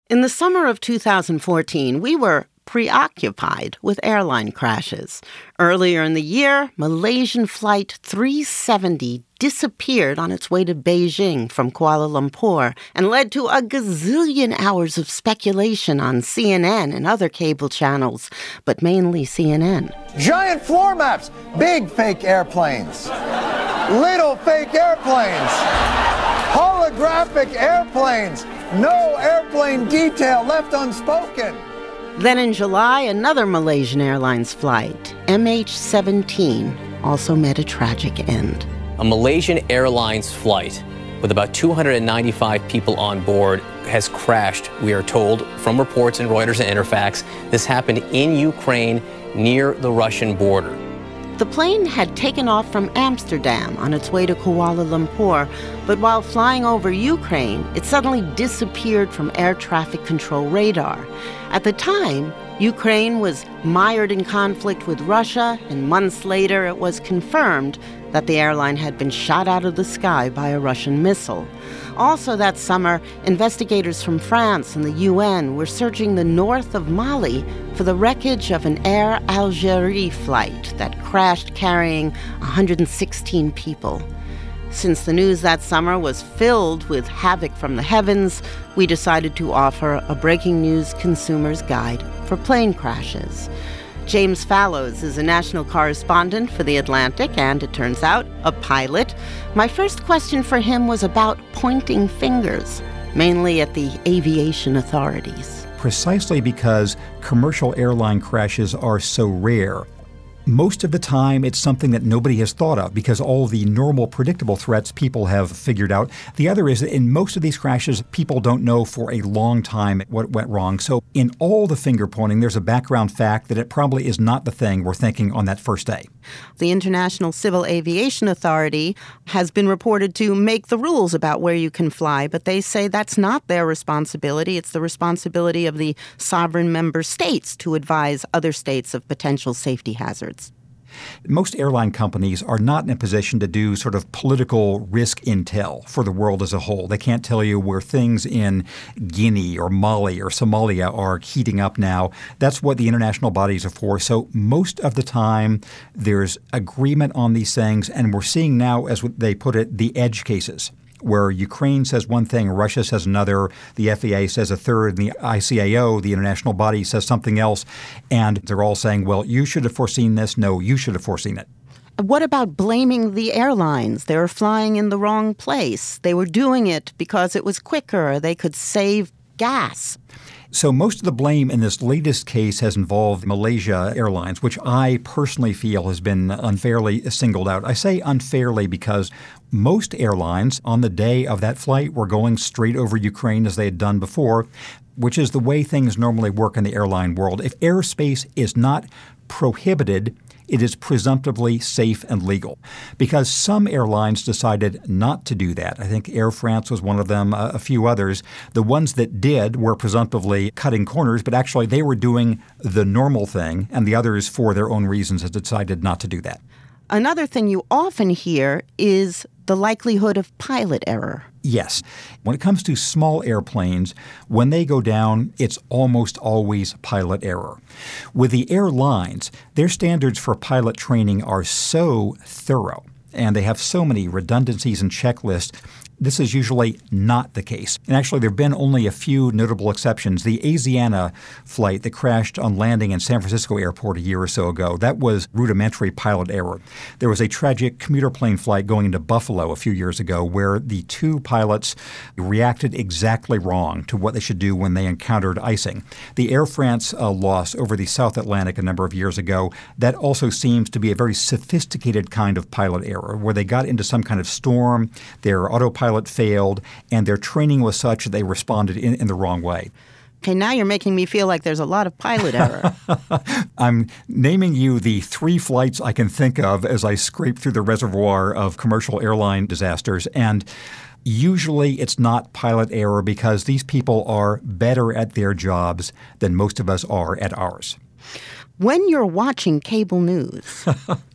In the summer of 2014, we were preoccupied with airline crashes. Earlier in the year, Malaysian Flight 370 disappeared on its way to Beijing from Kuala Lumpur and led to a gazillion hours of speculation on CNN and other cable channels, but mainly CNN. Giant floor maps, big fake airplanes, little fake airplanes, holographic airplanes, no airplane detail left unspoken. Then in July, another Malaysian Airlines flight, MH17, also met a tragic end. A Malaysian Airlines flight with about 295 people on board has crashed, we are told, from reports in Reuters and Interfax. This happened in Ukraine near the Russian border. The plane had taken off from Amsterdam on its way to Kuala Lumpur, but while flying over Ukraine, it suddenly disappeared from air traffic control radar. At the time, Ukraine was mired in conflict with Russia, and months later it was confirmed that the airline had been shot out of the sky by a Russian missile. Also that summer, investigators from France and the UN were searching the north of Mali for the wreckage of an Air Algérie flight that crashed carrying 116 people. Since the news that summer was filled with havoc from the heavens, we decided to offer a breaking news consumer's guide for plane crashes. James Fallows is a national correspondent for The Atlantic and, it turns out, a pilot. My first question for him was about pointing fingers, mainly at the aviation authorities. Precisely because commercial airline crashes are so rare. Most of the time, it's something that nobody has thought of because all the normal, predictable threats people have figured out. The other is that in most of these crashes, people don't know for a long time what went wrong. So in all the finger pointing, there's a background fact that it probably is not the thing we're thinking on that first day. The International Civil Aviation Authority has been reported to make the rules about where you can fly, but they say that's not their responsibility. It's the responsibility of the sovereign member states to advise other states of potential safety hazards. Most airline companies are not in a position to do sort of political risk intel for the world as a whole. They can't tell you where things in Guinea or Mali or Somalia are heating up now. That's what the international bodies are for. So most of the time, there's agreement on these things, and we're seeing now, as they put it, the edge cases, where Ukraine says one thing, Russia says another, the FAA says a third, and the ICAO, the international body, says something else. And they're all saying, well, you should have foreseen this. No, you should have foreseen it. What about blaming the airlines? They were flying in the wrong place. They were doing it because it was quicker. They could save gas. So most of the blame in this latest case has involved Malaysia Airlines, which I personally feel has been unfairly singled out. I say unfairly because most airlines on the day of that flight were going straight over Ukraine as they had done before, which is the way things normally work in the airline world. If airspace is not prohibited, it is presumptively safe and legal. Because some airlines decided not to do that. I think Air France was one of them, a few others. The ones that did were presumptively cutting corners, but actually they were doing the normal thing, and the others, for their own reasons, had decided not to do that. Another thing you often hear is the likelihood of pilot error. Yes. When it comes to small airplanes, when they go down, it's almost always pilot error. With the airlines, their standards for pilot training are so thorough, and they have so many redundancies and checklists. This is usually not the case. And actually, there have been only a few notable exceptions. The Asiana flight that crashed on landing in San Francisco airport a year or so ago, that was rudimentary pilot error. There was a tragic commuter plane flight going into Buffalo a few years ago where the two pilots reacted exactly wrong to what they should do when they encountered icing. The Air France loss over the South Atlantic a number of years ago, that also seems to be a very sophisticated kind of pilot error where they got into some kind of storm, their autopilot failed, and their training was such that they responded in the wrong way. Okay, now you're making me feel like there's a lot of pilot error. I'm naming you the 3 flights I can think of as I scrape through the reservoir of commercial airline disasters. And usually it's not pilot error because these people are better at their jobs than most of us are at ours. When you're watching cable news,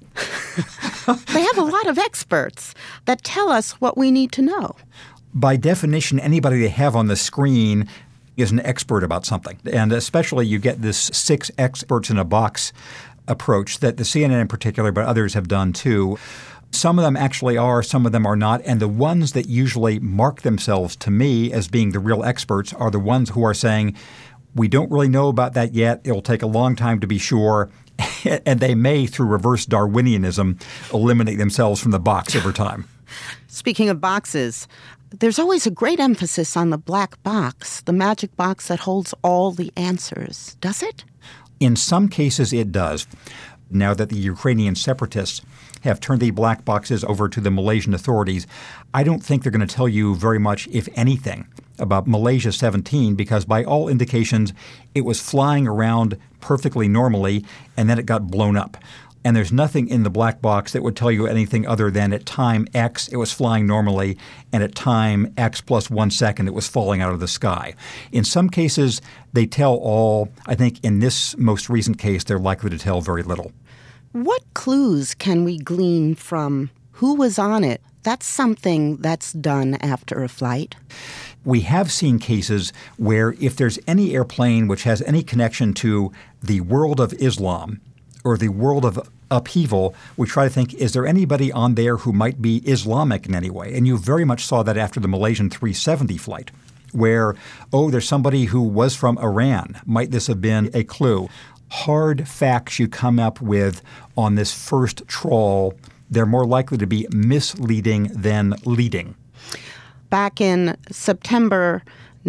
they have a lot of experts that tell us what we need to know. By definition, anybody they have on the screen is an expert about something. And especially you get this 6 experts in a box approach that the CNN in particular, but others have done too. Some of them actually are, some of them are not. And the ones that usually mark themselves to me as being the real experts are the ones who are saying, we don't really know about that yet. It'll take a long time to be sure. And they may, through reverse Darwinianism, eliminate themselves from the box over time. Speaking of boxes, there's always a great emphasis on the black box, the magic box that holds all the answers. Does it? In some cases, it does. Now that the Ukrainian separatists have turned the black boxes over to the Malaysian authorities, I don't think they're going to tell you very much, if anything, about Malaysia 17, because by all indications, it was flying around perfectly normally, and then it got blown up. And there's nothing in the black box that would tell you anything other than at time X, it was flying normally, and at time X plus 1 second, it was falling out of the sky. In some cases, they tell all. I think in this most recent case, they're likely to tell very little. What clues can we glean from who was on it? That's something that's done after a flight. We have seen cases where if there's any airplane which has any connection to the world of Islam or the world of upheaval, we try to think, is there anybody on there who might be Islamic in any way? And you very much saw that after the Malaysian 370 flight, where, there's somebody who was from Iran. Might this have been a clue? Hard facts you come up with on this first trawl, they're more likely to be misleading than leading. Back in September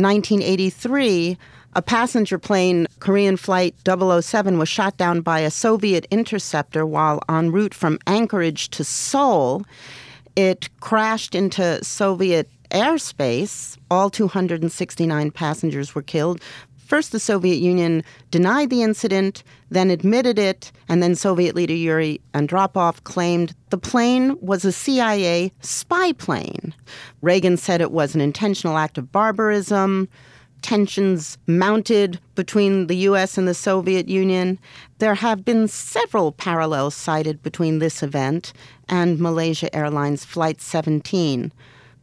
1983, a passenger plane, Korean Flight 007, was shot down by a Soviet interceptor while en route from Anchorage to Seoul. It crashed into Soviet airspace. All 269 passengers were killed. First, the Soviet Union denied the incident, then admitted it, and then Soviet leader Yuri Andropov claimed the plane was a CIA spy plane. Reagan said it was an intentional act of barbarism. Tensions mounted between the U.S. and the Soviet Union. There have been several parallels cited between this event and Malaysia Airlines Flight 17.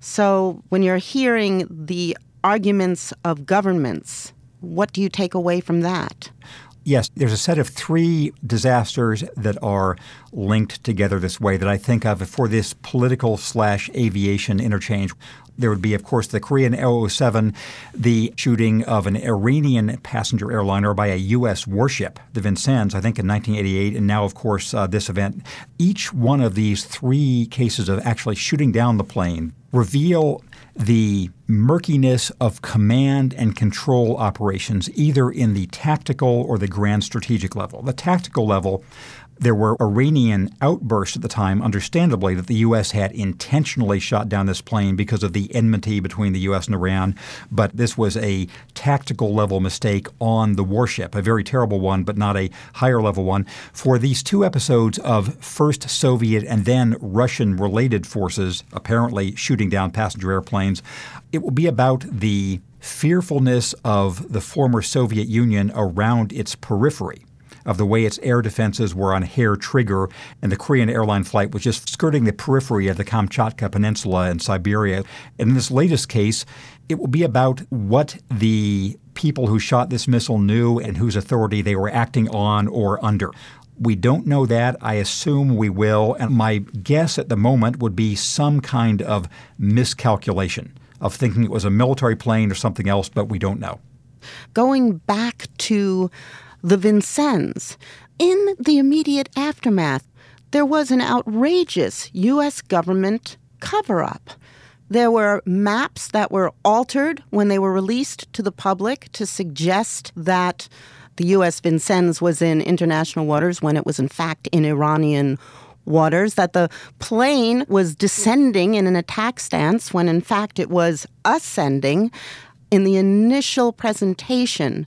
So when you're hearing the arguments of governments, what do you take away from that? Yes, there's a set of 3 disasters that are linked together this way that I think of for this political/aviation interchange. There would be, of course, the Korean 007, the shooting of an Iranian passenger airliner by a U.S. warship, the Vincennes, I think in 1988, and now, of course, this event. Each one of these 3 cases of actually shooting down the plane reveal the murkiness of command and control operations, either in the tactical or the grand strategic level. The tactical level, there were Iranian outbursts at the time, understandably, that the U.S. had intentionally shot down this plane because of the enmity between the U.S. and Iran. But this was a tactical level mistake on the warship, a very terrible one, but not a higher level one. For these 2 episodes of first Soviet and then Russian-related forces apparently shooting down passenger airplanes, it will be about the fearfulness of the former Soviet Union around its periphery, of the way its air defenses were on hair trigger, and the Korean airline flight was just skirting the periphery of the Kamchatka Peninsula in Siberia. And in this latest case, it will be about what the people who shot this missile knew and whose authority they were acting on or under. We don't know that. I assume we will. And my guess at the moment would be some kind of miscalculation of thinking it was a military plane or something else, but we don't know. Going back to the Vincennes, in the immediate aftermath, there was an outrageous U.S. government cover-up. There were maps that were altered when they were released to the public to suggest that the U.S. Vincennes was in international waters when it was in fact in Iranian waters, that the plane was descending in an attack stance when in fact it was ascending. In the initial presentation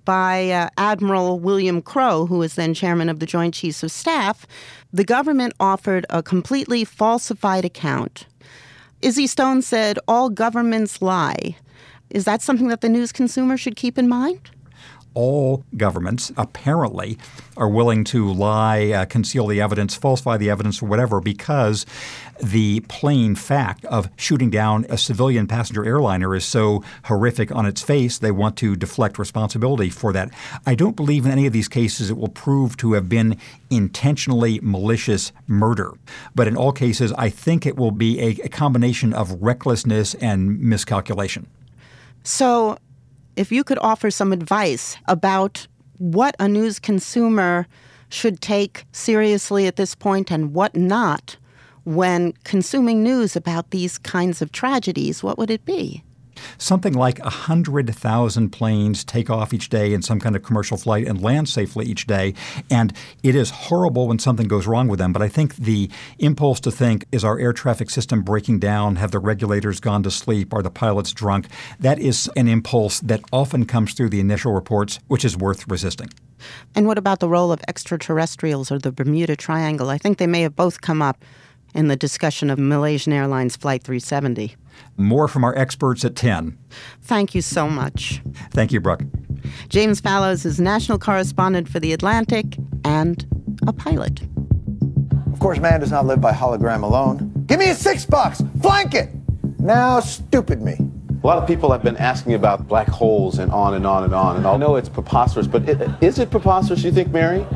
by Admiral William Crowe, who was then chairman of the Joint Chiefs of Staff, the government offered a completely falsified account. Izzy Stone said, all governments lie. Is that something that the news consumer should keep in mind? all governments apparently are willing to lie, conceal the evidence, falsify the evidence, or whatever, because the plain fact of shooting down a civilian passenger airliner is so horrific on its face, they want to deflect responsibility for that. I don't believe in any of these cases it will prove to have been intentionally malicious murder. But in all cases, I think it will be a combination of recklessness and miscalculation. So if you could offer some advice about what a news consumer should take seriously at this point and what not when consuming news about these kinds of tragedies, what would it be? Something like 100,000 planes take off each day in some kind of commercial flight and land safely each day. And it is horrible when something goes wrong with them. But I think the impulse to think, is our air traffic system breaking down? Have the regulators gone to sleep? Are the pilots drunk? That is an impulse that often comes through the initial reports, which is worth resisting. And what about the role of extraterrestrials or the Bermuda Triangle? I think they may have both come up in the discussion of Malaysian Airlines Flight 370. More from our experts at 10. Thank you so much. Thank you, Brooke. James Fallows is national correspondent for The Atlantic and a pilot. Of course, man does not live by hologram alone. Give me a $6. Flank it! Now, stupid me. A lot of people have been asking about black holes and on and on and on. And I know it's preposterous, but is it preposterous, you think, Mary?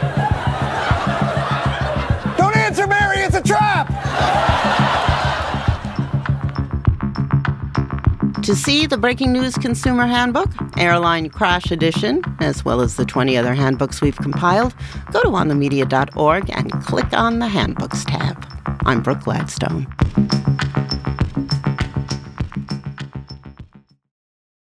Don't answer, Mary! It's a trap! To see the Breaking News Consumer Handbook, Airline Crash Edition, as well as the 20 other handbooks we've compiled, go to onthemedia.org and click on the Handbooks tab. I'm Brooke Gladstone.